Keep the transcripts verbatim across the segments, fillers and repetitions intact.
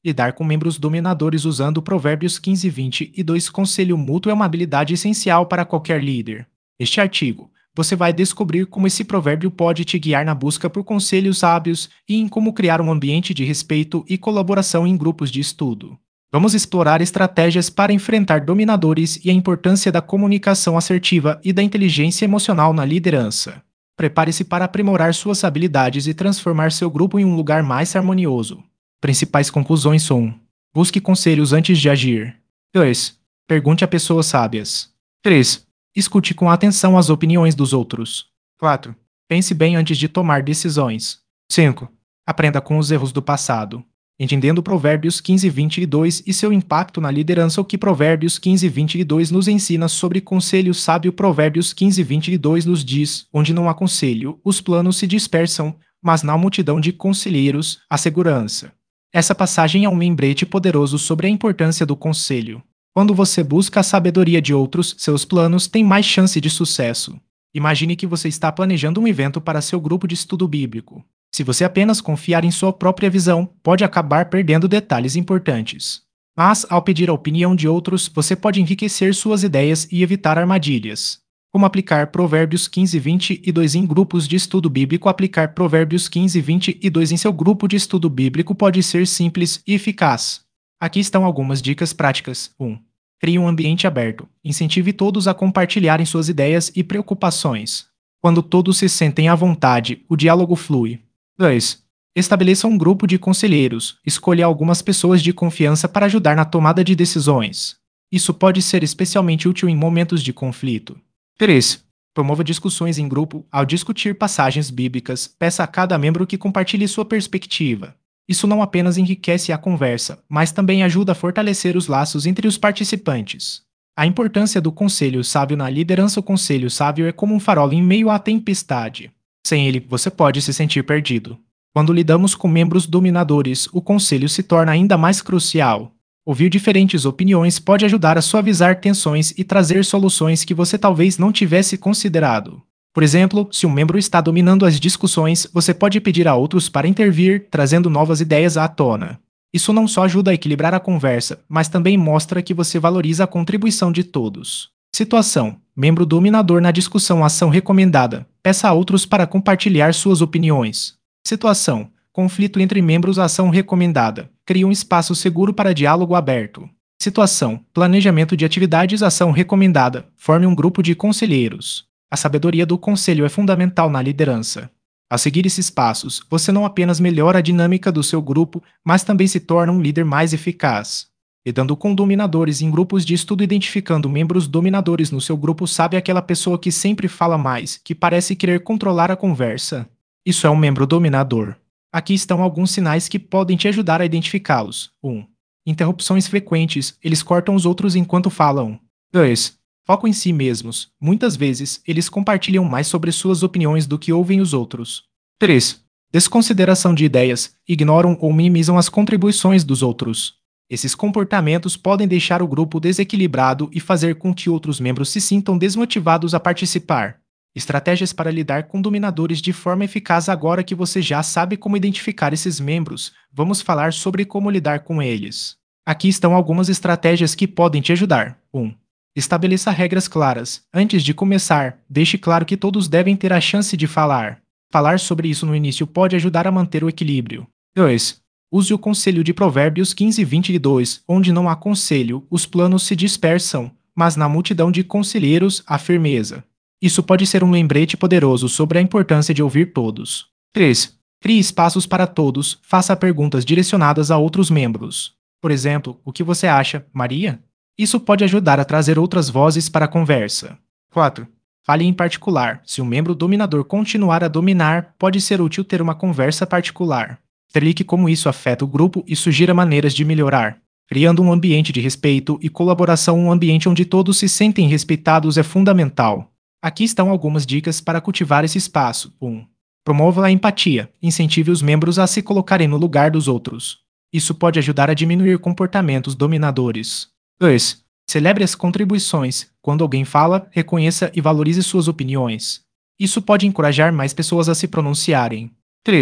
Lidar com membros dominadores usando Provérbios quinze, vinte e dois Conselho mútuo é uma habilidade essencial para qualquer líder. Neste artigo, você vai descobrir como esse provérbio pode te guiar na busca por conselhos sábios e em como criar um ambiente de respeito e colaboração em grupos de estudo. Vamos explorar estratégias para enfrentar dominadores e a importância da comunicação assertiva e da inteligência emocional na liderança. Prepare-se para aprimorar suas habilidades e transformar seu grupo em um lugar mais harmonioso. Principais conclusões são: busque conselhos antes de agir. dois. Pergunte a pessoas sábias. três. Escute com atenção as opiniões dos outros. quatro. Pense bem antes de tomar decisões. cinco. Aprenda com os erros do passado. Entendendo Provérbios quinze, vinte e dois e seu impacto na liderança. O que Provérbios quinze, vinte e dois nos ensina sobre conselho sábio. Provérbios quinze, vinte e dois nos diz: onde não há conselho, os planos se dispersam, mas na multidão de conselheiros, há segurança. Essa passagem é um lembrete poderoso sobre a importância do conselho. Quando você busca a sabedoria de outros, seus planos têm mais chance de sucesso. Imagine que você está planejando um evento para seu grupo de estudo bíblico. Se você apenas confiar em sua própria visão, pode acabar perdendo detalhes importantes. Mas, ao pedir a opinião de outros, você pode enriquecer suas ideias e evitar armadilhas. Como aplicar Provérbios quinze, vinte e dois em grupos de estudo bíblico? Aplicar Provérbios quinze, vinte e dois em seu grupo de estudo bíblico pode ser simples e eficaz. Aqui estão algumas dicas práticas. um. Crie um ambiente aberto. Incentive todos a compartilharem suas ideias e preocupações. Quando todos se sentem à vontade, o diálogo flui. dois. Estabeleça um grupo de conselheiros. Escolha algumas pessoas de confiança para ajudar na tomada de decisões. Isso pode ser especialmente útil em momentos de conflito. três. Promova discussões em grupo. Ao discutir passagens bíblicas, peça a cada membro que compartilhe sua perspectiva. Isso não apenas enriquece a conversa, mas também ajuda a fortalecer os laços entre os participantes. A importância do conselho sábio na liderança. O conselho sábio é como um farol em meio à tempestade. Sem ele, você pode se sentir perdido. Quando lidamos com membros dominadores, o conselho se torna ainda mais crucial. Ouvir diferentes opiniões pode ajudar a suavizar tensões e trazer soluções que você talvez não tivesse considerado. Por exemplo, se um membro está dominando as discussões, você pode pedir a outros para intervir, trazendo novas ideias à tona. Isso não só ajuda a equilibrar a conversa, mas também mostra que você valoriza a contribuição de todos. Situação: membro dominador na discussão. Ação recomendada: peça a outros para compartilhar suas opiniões. Situação: conflito entre membros. Ação recomendada: crie um espaço seguro para diálogo aberto. Situação: planejamento de atividades. Ação recomendada: forme um grupo de conselheiros. A sabedoria do conselho é fundamental na liderança. Ao seguir esses passos, você não apenas melhora a dinâmica do seu grupo, mas também se torna um líder mais eficaz. Lidando com dominadores em grupos de estudo. Identificando membros dominadores no seu grupo. Sabe aquela pessoa que sempre fala mais, que parece querer controlar a conversa? Isso é um membro dominador. Aqui estão alguns sinais que podem te ajudar a identificá-los. um. Interrupções frequentes. Eles cortam os outros enquanto falam. dois. Foco em si mesmos. Muitas vezes, eles compartilham mais sobre suas opiniões do que ouvem os outros. três. Desconsideração de ideias. Ignoram ou minimizam as contribuições dos outros. Esses comportamentos podem deixar o grupo desequilibrado e fazer com que outros membros se sintam desmotivados a participar. Estratégias para lidar com dominadores de forma eficaz. Agora que você já sabe como identificar esses membros, vamos falar sobre como lidar com eles. Aqui estão algumas estratégias que podem te ajudar. um. Estabeleça regras claras. Antes de começar, deixe claro que todos devem ter a chance de falar. Falar sobre isso no início pode ajudar a manter o equilíbrio. dois. Use o conselho de Provérbios quinze, vinte e dois, onde não há conselho, os planos se dispersam, mas na multidão de conselheiros há firmeza. Isso pode ser um lembrete poderoso sobre a importância de ouvir todos. três. Crie espaços para todos. Faça perguntas direcionadas a outros membros. Por exemplo, o que você acha, Maria? Isso pode ajudar a trazer outras vozes para a conversa. quatro. Fale em particular. Se um membro dominador continuar a dominar, pode ser útil ter uma conversa particular. Explique como isso afeta o grupo e sugira maneiras de melhorar. Criando um ambiente de respeito e colaboração. Um ambiente onde todos se sentem respeitados é fundamental. Aqui estão algumas dicas para cultivar esse espaço. um. Promova a empatia. Incentive os membros a se colocarem no lugar dos outros. Isso pode ajudar a diminuir comportamentos dominadores. dois. Celebre as contribuições. Quando alguém fala, reconheça e valorize suas opiniões. Isso pode encorajar mais pessoas a se pronunciarem. três.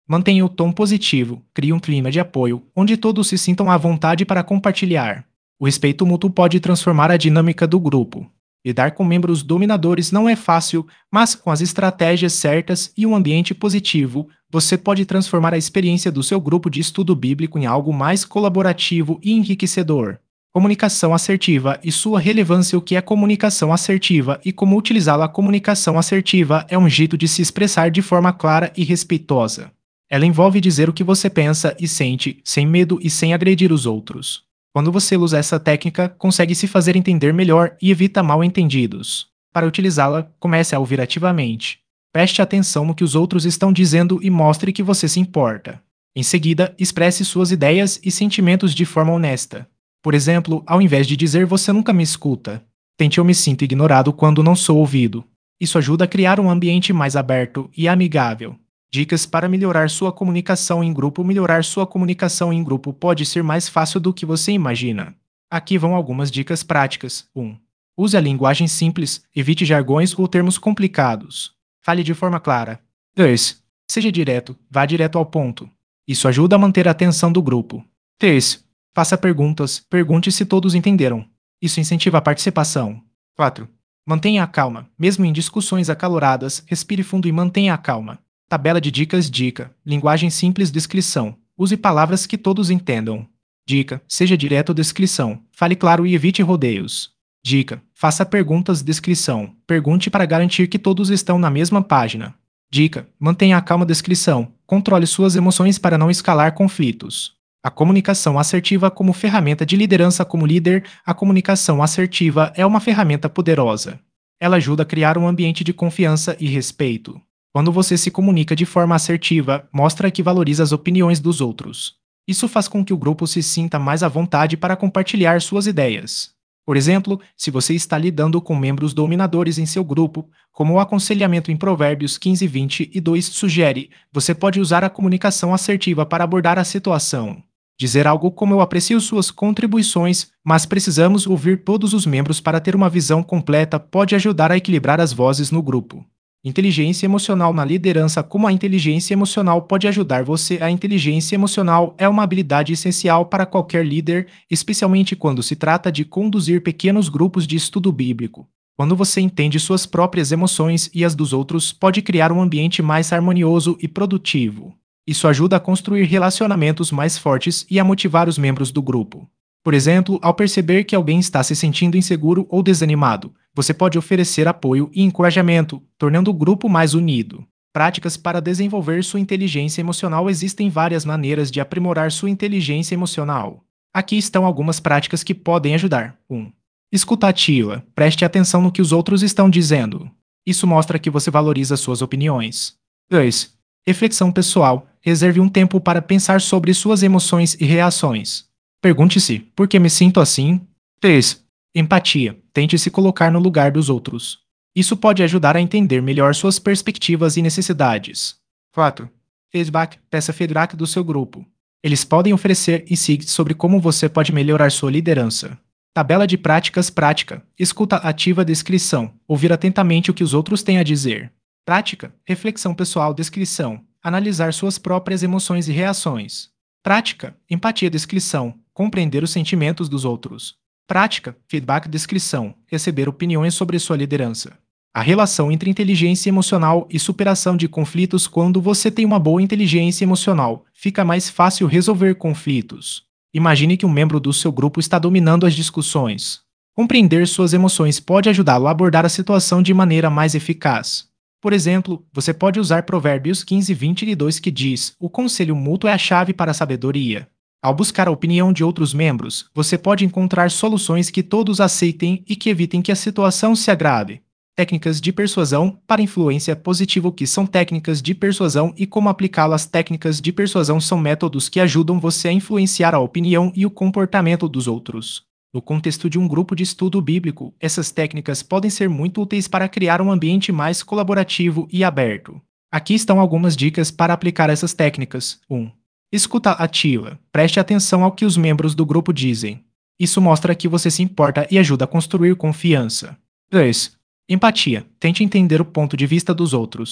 Mantenha o tom positivo, crie um clima de apoio, onde todos se sintam à vontade para compartilhar. O respeito mútuo pode transformar a dinâmica do grupo. Lidar com membros dominadores não é fácil, mas com as estratégias certas e um ambiente positivo, você pode transformar a experiência do seu grupo de estudo bíblico em algo mais colaborativo e enriquecedor. Comunicação assertiva e sua relevância. O que é comunicação assertiva e como utilizá-la? A comunicação assertiva é um jeito de se expressar de forma clara e respeitosa. Ela envolve dizer o que você pensa e sente, sem medo e sem agredir os outros. Quando você usa essa técnica, consegue se fazer entender melhor e evita mal-entendidos. Para utilizá-la, comece a ouvir ativamente. Preste atenção no que os outros estão dizendo e mostre que você se importa. Em seguida, expresse suas ideias e sentimentos de forma honesta. Por exemplo, ao invés de dizer "você nunca me escuta", tente "eu me sinto ignorado quando não sou ouvido". Isso ajuda a criar um ambiente mais aberto e amigável. Dicas para melhorar sua comunicação em grupo. Melhorar sua comunicação em grupo pode ser mais fácil do que você imagina. Aqui vão algumas dicas práticas. um. Use a linguagem simples, evite jargões ou termos complicados. Fale de forma clara. dois. Seja direto, vá direto ao ponto. Isso ajuda a manter a atenção do grupo. três. Faça perguntas, pergunte se todos entenderam. Isso incentiva a participação. quatro. Mantenha a calma, mesmo em discussões acaloradas, respire fundo e mantenha a calma. Tabela de dicas. Dica: linguagem simples. Descrição: use palavras que todos entendam. Dica: seja direto. Descrição: fale claro e evite rodeios. Dica: faça perguntas. Descrição: pergunte para garantir que todos estão na mesma página. Dica: mantenha a calma. Descrição: controle suas emoções para não escalar conflitos. A comunicação assertiva como ferramenta de liderança. Como líder, a comunicação assertiva é uma ferramenta poderosa. Ela ajuda a criar um ambiente de confiança e respeito. Quando você se comunica de forma assertiva, mostra que valoriza as opiniões dos outros. Isso faz com que o grupo se sinta mais à vontade para compartilhar suas ideias. Por exemplo, se você está lidando com membros dominadores em seu grupo, como o aconselhamento em Provérbios quinze, vinte e dois sugere, você pode usar a comunicação assertiva para abordar a situação. Dizer algo como "eu aprecio suas contribuições, mas precisamos ouvir todos os membros para ter uma visão completa" pode ajudar a equilibrar as vozes no grupo. Inteligência emocional na liderança. Como a inteligência emocional pode ajudar você? A inteligência emocional é uma habilidade essencial para qualquer líder, especialmente quando se trata de conduzir pequenos grupos de estudo bíblico. Quando você entende suas próprias emoções e as dos outros, pode criar um ambiente mais harmonioso e produtivo. Isso ajuda a construir relacionamentos mais fortes e a motivar os membros do grupo. Por exemplo, ao perceber que alguém está se sentindo inseguro ou desanimado, você pode oferecer apoio e encorajamento, tornando o grupo mais unido. Práticas para desenvolver sua inteligência emocional. Existem várias maneiras de aprimorar sua inteligência emocional. Aqui estão algumas práticas que podem ajudar. um. Escuta ativa. Preste atenção no que os outros estão dizendo. Isso mostra que você valoriza suas opiniões. dois. Reflexão pessoal. Reserve um tempo para pensar sobre suas emoções e reações. Pergunte-se: por que me sinto assim? três. Empatia. Tente se colocar no lugar dos outros. Isso pode ajudar a entender melhor suas perspectivas e necessidades. quatro. Feedback. Peça feedback do seu grupo. Eles podem oferecer insights sobre como você pode melhorar sua liderança. Tabela de práticas. Prática. Escuta ativa. Descrição. Ouvir atentamente o que os outros têm a dizer. Prática. Reflexão pessoal. Descrição. Analisar suas próprias emoções e reações. Prática. Empatia. Descrição. Compreender os sentimentos dos outros. Prática. Feedback. Descrição. Receber opiniões sobre sua liderança. A relação entre inteligência emocional e superação de conflitos. Quando você tem uma boa inteligência emocional, fica mais fácil resolver conflitos. Imagine que um membro do seu grupo está dominando as discussões. Compreender suas emoções pode ajudá-lo a abordar a situação de maneira mais eficaz. Por exemplo, você pode usar Provérbios quinze, vinte e dois que diz: "O conselho mútuo é a chave para a sabedoria". Ao buscar a opinião de outros membros, você pode encontrar soluções que todos aceitem e que evitem que a situação se agrave. Técnicas de persuasão para influência positiva. O que são técnicas de persuasão e como aplicá-las? Técnicas de persuasão são métodos que ajudam você a influenciar a opinião e o comportamento dos outros. No contexto de um grupo de estudo bíblico, essas técnicas podem ser muito úteis para criar um ambiente mais colaborativo e aberto. Aqui estão algumas dicas para aplicar essas técnicas. um. Escuta ativa. Preste atenção ao que os membros do grupo dizem. Isso mostra que você se importa e ajuda a construir confiança. dois. Empatia. Tente entender o ponto de vista dos outros.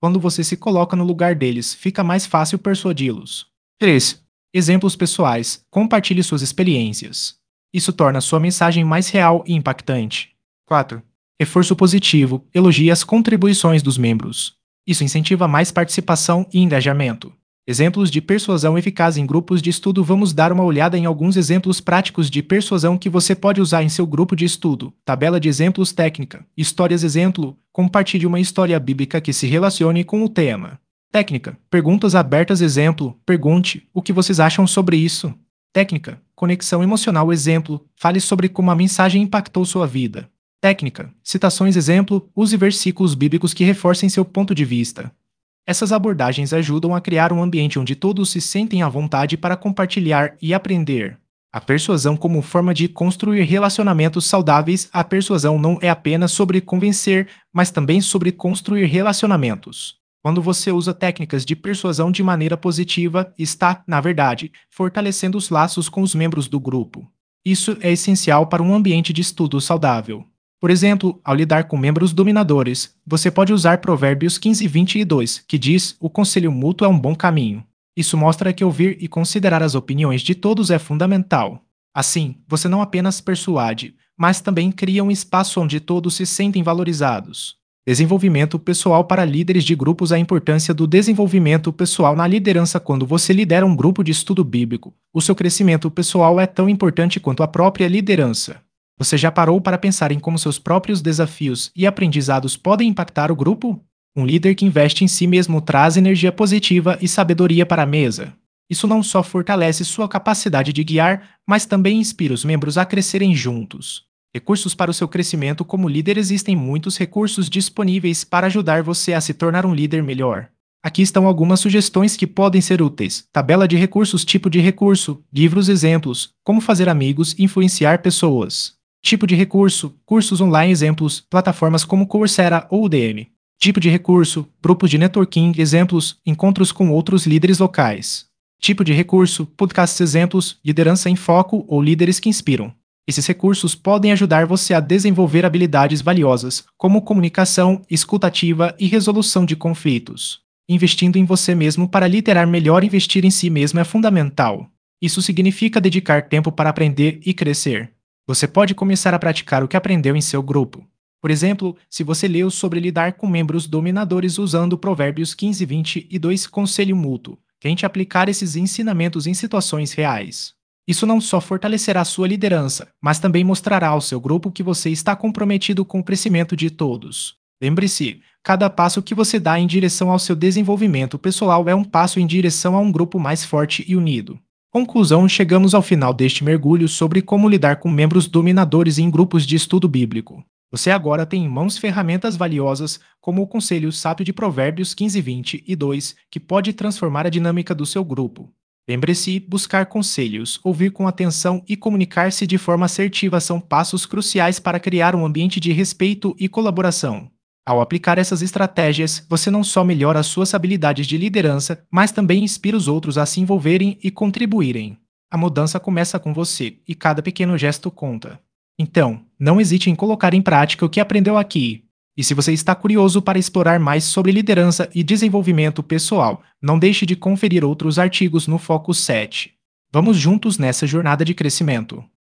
Quando você se coloca no lugar deles, fica mais fácil persuadi-los. três. Exemplos pessoais. Compartilhe suas experiências. Isso torna sua mensagem mais real e impactante. quatro. Reforço positivo. Elogie as contribuições dos membros. Isso incentiva mais participação e engajamento. Exemplos de persuasão eficaz em grupos de estudo. Vamos dar uma olhada em alguns exemplos práticos de persuasão que você pode usar em seu grupo de estudo. Tabela de exemplos técnica. Histórias exemplo. Compartilhe uma história bíblica que se relacione com o tema. Técnica. Perguntas abertas exemplo. Pergunte: o que vocês acham sobre isso? Técnica. Conexão emocional exemplo. Fale sobre como a mensagem impactou sua vida. Técnica. Citações exemplo. Use versículos bíblicos que reforcem seu ponto de vista. Essas abordagens ajudam a criar um ambiente onde todos se sentem à vontade para compartilhar e aprender. A persuasão como forma de construir relacionamentos saudáveis. A persuasão não é apenas sobre convencer, mas também sobre construir relacionamentos. Quando você usa técnicas de persuasão de maneira positiva, está, na verdade, fortalecendo os laços com os membros do grupo. Isso é essencial para um ambiente de estudo saudável. Por exemplo, ao lidar com membros dominadores, você pode usar Provérbios quinze, vinte e dois, que diz: o conselho mútuo é um bom caminho. Isso mostra que ouvir e considerar as opiniões de todos é fundamental. Assim, você não apenas persuade, mas também cria um espaço onde todos se sentem valorizados. Desenvolvimento pessoal para líderes de grupos. A importância do desenvolvimento pessoal na liderança. Quando você lidera um grupo de estudo bíblico, o seu crescimento pessoal é tão importante quanto a própria liderança. Você já parou para pensar em como seus próprios desafios e aprendizados podem impactar o grupo? Um líder que investe em si mesmo traz energia positiva e sabedoria para a mesa. Isso não só fortalece sua capacidade de guiar, mas também inspira os membros a crescerem juntos. Recursos para o seu crescimento como líder. Existem muitos recursos disponíveis para ajudar você a se tornar um líder melhor. Aqui estão algumas sugestões que podem ser úteis. Tabela de recursos. Tipo de recurso. Livros exemplos. Como fazer amigos e influenciar pessoas. Tipo de recurso. Cursos online exemplos. Plataformas como Coursera ou Udemy. Tipo de recurso. Grupos de networking exemplos. Encontros com outros líderes locais. Tipo de recurso. Podcasts exemplos. Liderança em foco ou líderes que inspiram. Esses recursos podem ajudar você a desenvolver habilidades valiosas, como comunicação, escuta ativa e resolução de conflitos. Investindo em você mesmo para liderar melhor. Investir em si mesmo é fundamental. Isso significa dedicar tempo para aprender e crescer. Você pode começar a praticar o que aprendeu em seu grupo. Por exemplo, se você leu sobre lidar com membros dominadores usando Provérbios quinze, vinte e dois, conselho mútuo, tente aplicar esses ensinamentos em situações reais. Isso não só fortalecerá sua liderança, mas também mostrará ao seu grupo que você está comprometido com o crescimento de todos. Lembre-se, cada passo que você dá em direção ao seu desenvolvimento pessoal é um passo em direção a um grupo mais forte e unido. Conclusão. Chegamos ao final deste mergulho sobre como lidar com membros dominadores em grupos de estudo bíblico. Você agora tem em mãos ferramentas valiosas, como o conselho sábio de Provérbios quinze, vinte e dois, que pode transformar a dinâmica do seu grupo. Lembre-se, buscar conselhos, ouvir com atenção e comunicar-se de forma assertiva são passos cruciais para criar um ambiente de respeito e colaboração. Ao aplicar essas estratégias, você não só melhora as suas habilidades de liderança, mas também inspira os outros a se envolverem e contribuírem. A mudança começa com você, e cada pequeno gesto conta. Então, não hesite em colocar em prática o que aprendeu aqui. E se você está curioso para explorar mais sobre liderança e desenvolvimento pessoal, não deixe de conferir outros artigos no Foco sete. Vamos juntos nessa jornada de crescimento.